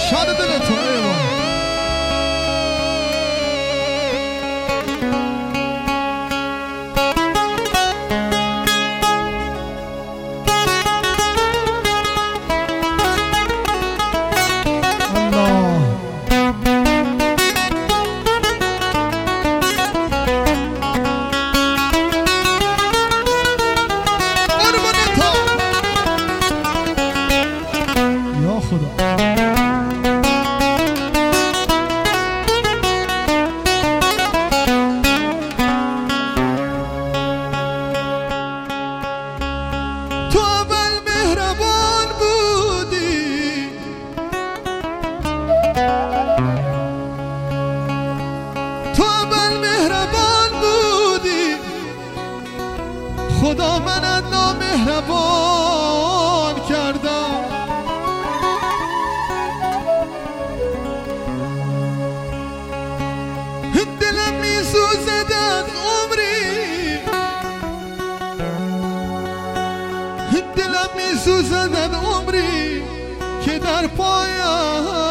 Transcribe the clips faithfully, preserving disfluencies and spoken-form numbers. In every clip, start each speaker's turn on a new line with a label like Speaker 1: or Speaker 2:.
Speaker 1: شاد دلتون ایوان خدا منت نامهربان کردم دلم میسوزد از عمری دلم میسوزد از عمری که در پایت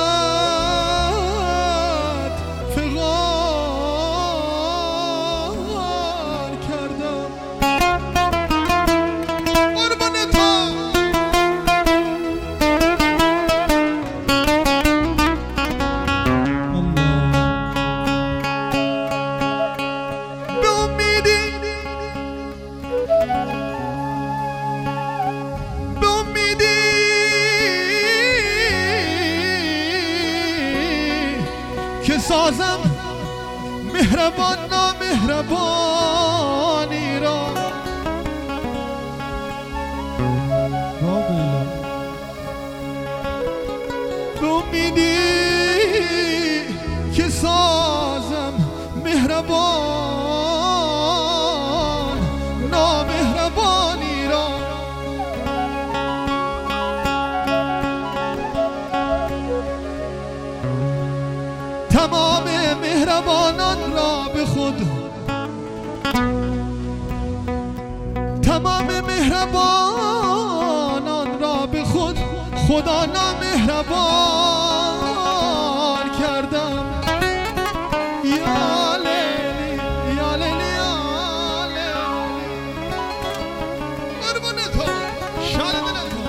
Speaker 1: که سازم مهربان نامهربانی را به امیدی که سازم مهربان نامهربانی را تمام مهربانان را به خود تمام مهربانان را به خود خدا نامهربان کردم یا لیلی یا لیلی یا لیلی قربون تو شاد دلتون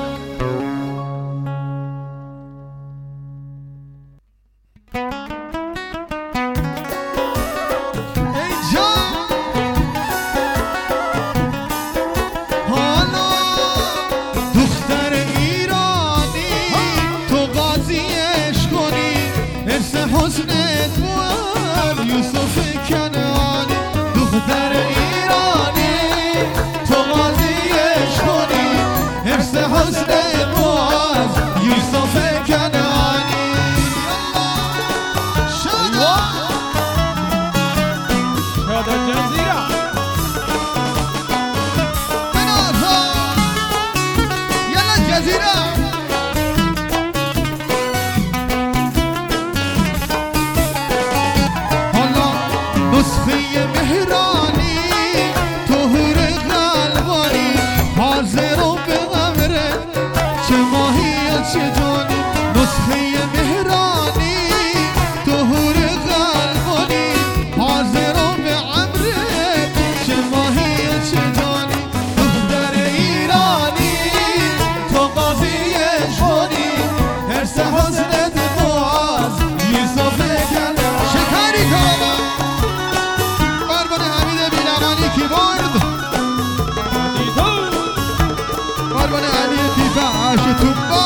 Speaker 1: حسنت بود یوسف کنعانی دختر ایرانی تو قاضیش کنی حفظ حسنت بود یوسف کنعانی شادا شادا جزیره بناتا یلا جزیره نسخه مهرانی طهور قلبانی حاضر و به امره چه ماهی چه جانی نسخه مهرانی طهور قلبانی حاضر و به امره چه ماهی چه جانی دختر ایرانی تو قاضیش کنی حرص حسنت باز یوسف کنه شکری کنه کی برد قربان علی تیفه عاشتون با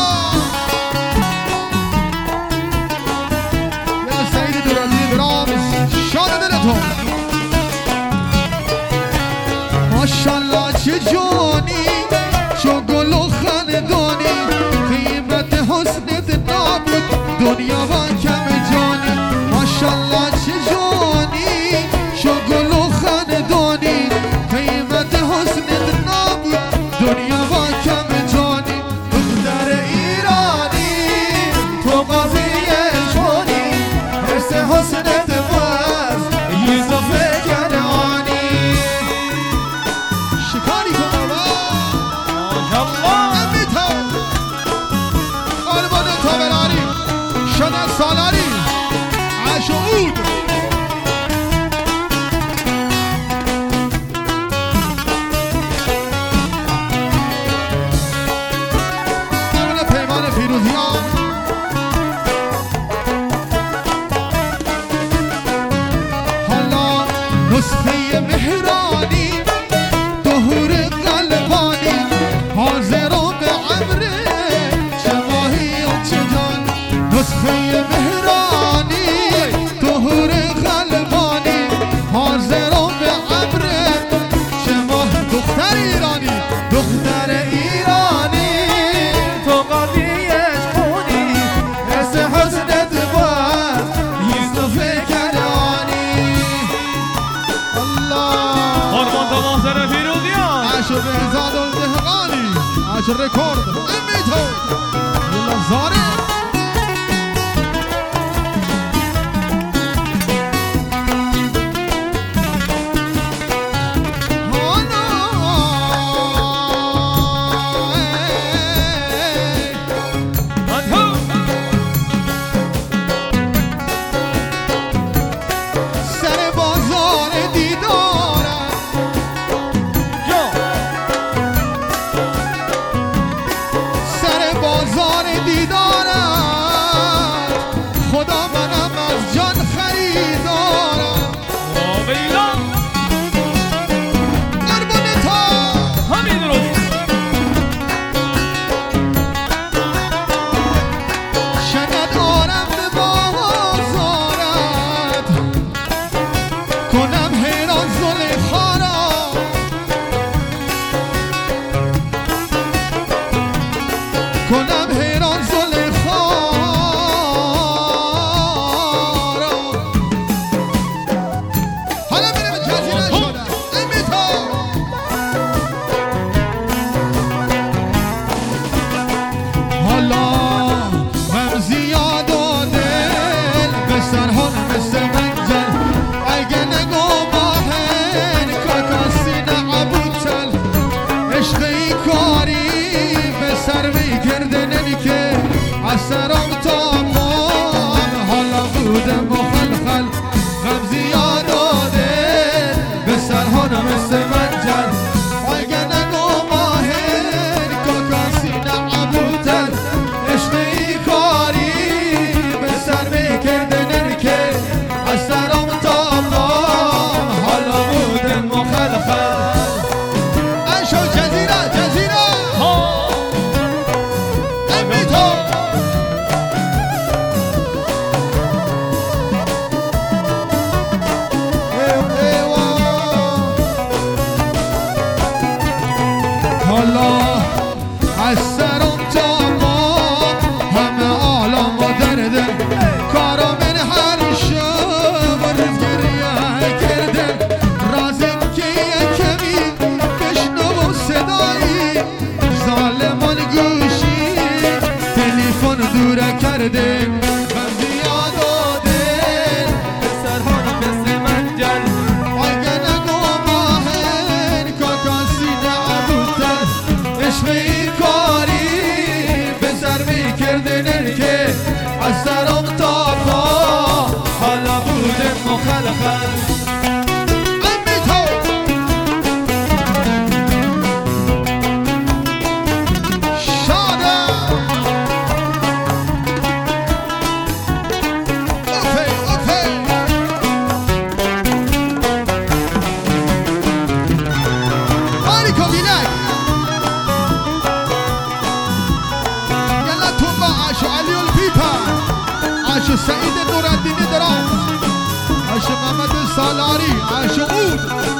Speaker 1: یا سعید دورانی برامز شاد دلتون ماشالله چه جانی چو گل و خندانی قیمت حسنت نابود دنیا و کم جانی ماشالله چه جانی چو گل و خندانی قیمت حسنت نابود دنیا با کم جانی دختر ایرانی تو قاضیش کنی حرص حسنت باز یوسف کنعانی شکاری کن نسخه مهرانی ظهور قلبانی حاضر به امر چه ماهی و چه جان نسخه مهرانی ظهور قلبانی حاضر به امر چه ماه دختر ایرانی دختر ایرانی
Speaker 2: تو قاضیش خونی
Speaker 1: حس حسنت باید یوسف کنانی الله
Speaker 2: آرمان تا محسن فیروزیان
Speaker 1: عشق بهزاد الدهقانی عشق رکورد امی تو یلا زاره کنم حیران زلخارا حالا میرم جزیره شده امی تو حالا غم زیاد و دل به سرحال مثل منجل اگه نگو باهن کاکاسی نعبوتل عشقی کاری به سر میکردنی که از سرم تا مام حالا بودم مخلخل غم زیاد و دل به سرحال مثل منجل اگه نگو ماهر کاکاسی نعبوتن عشقی کاری به سر میکردنی که از سرم تا مام حالا بودم مخلخل عشق جزیره جزیره حالا از سرم تا ما همه عالم و دردن کارا من هر شب روز گریه کردن رازم که یکمی بشنو و صدایی ظالمان گوشی تلیفون دوره کردن غم زیاد و دل به سرحال مثل منجل اگه نگو ماهر کاکاسی نعبوتن عشقی کاری به سر میکردن که از سرم تا پا حالا بودم مخلخل امی تو شاده اوکی اوکی آریکو بینک عاشو علی الپیپا عاشو سعید نورالدین درام عاشو محمد سالاری عاشو اون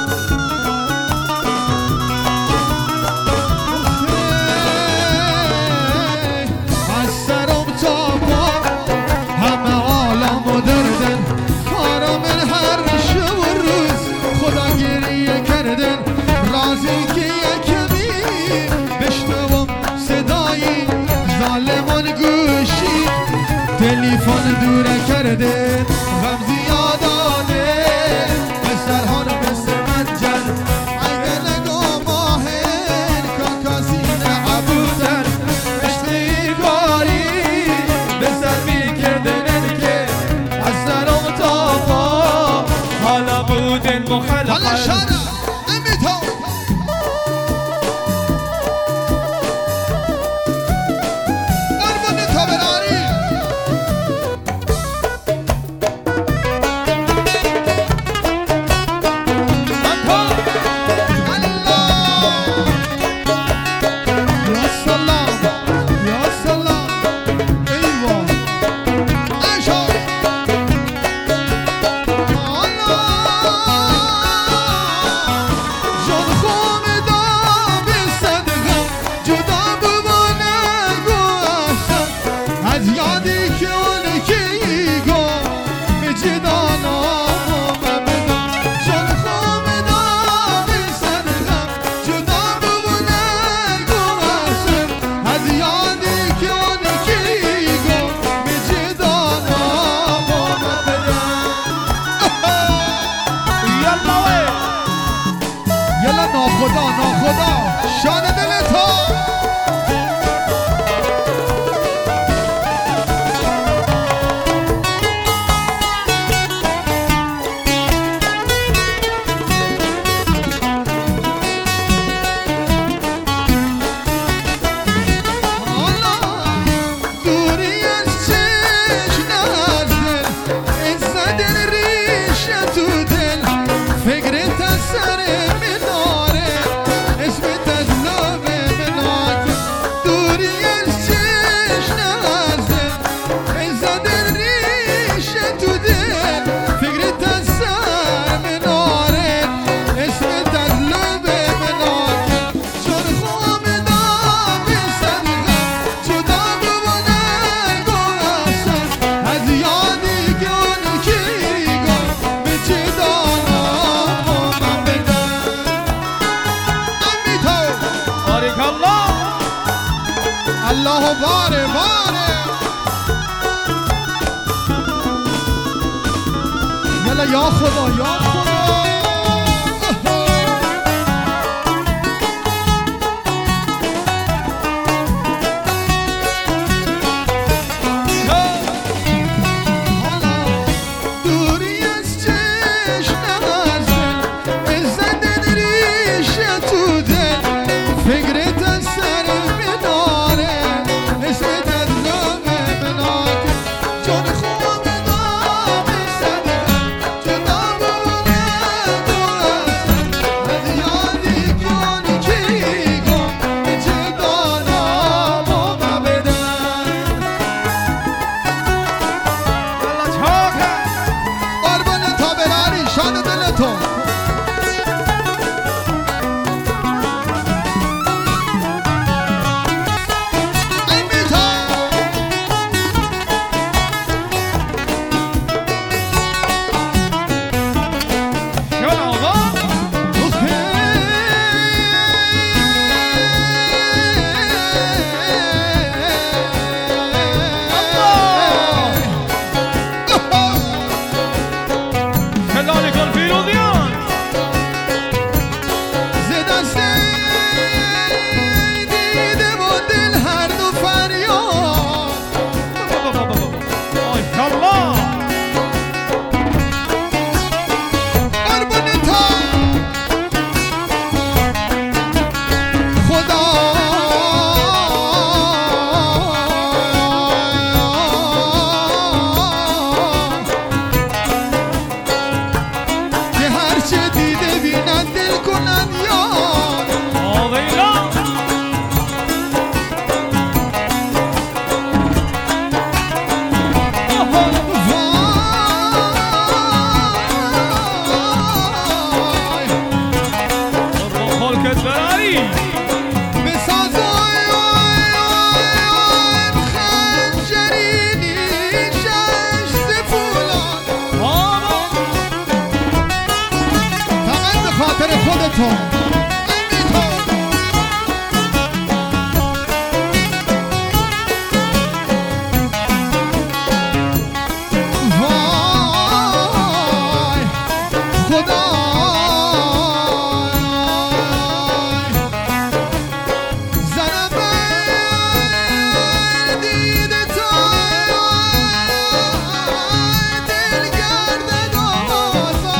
Speaker 1: از سرم تا پا همه عالم و دردن کارا من هر شب و روز خدا گریه کردن رازی که یکمی بشنوم صدایی ظالمان گوشی تلیفون دوره کرده غم زیاد آده به سرحال مثل منجل اگر نگو ماهر کاکاسی نعبوتن عشقی کاری به سر میکردن که از سرم تا پا حالا بودن مخلخل حالا شاده امی تو خدا ناخدا شان دلتا الله باره باره یلا یا خدا یا خدا دوری از چشم از دل عزت ریشه تو دل فکرت از سر میداره اسمت از نام منات جان خوب نام صدقه جدا بونه تو اصلا از یادی کنی کی گم به چه دانا با بدن
Speaker 2: الله چاکه
Speaker 1: قربان تا براری شان دلتون خودتون وای خدا زنم دید تو دل گرده دوازا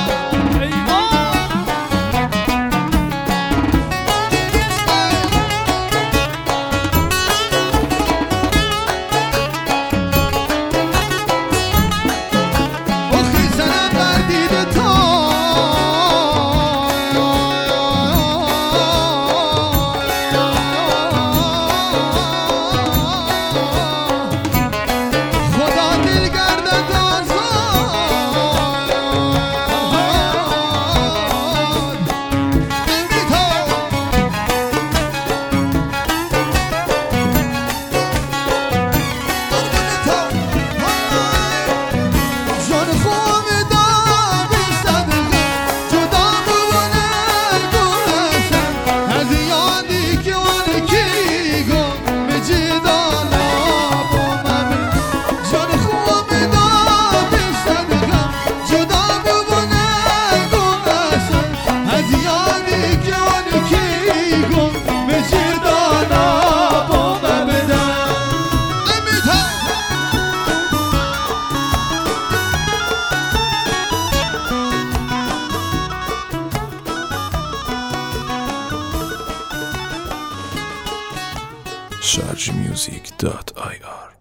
Speaker 3: sharjmusic dot i r